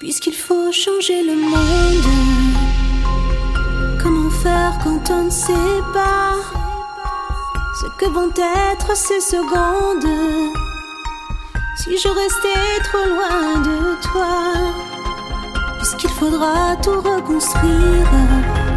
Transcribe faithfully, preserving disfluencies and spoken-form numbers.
Puisqu'il faut changer le monde, comment faire quand on ne sait pas ce que vont être ces secondes si je restais trop loin de toi? Puisqu'il faudra tout reconstruire,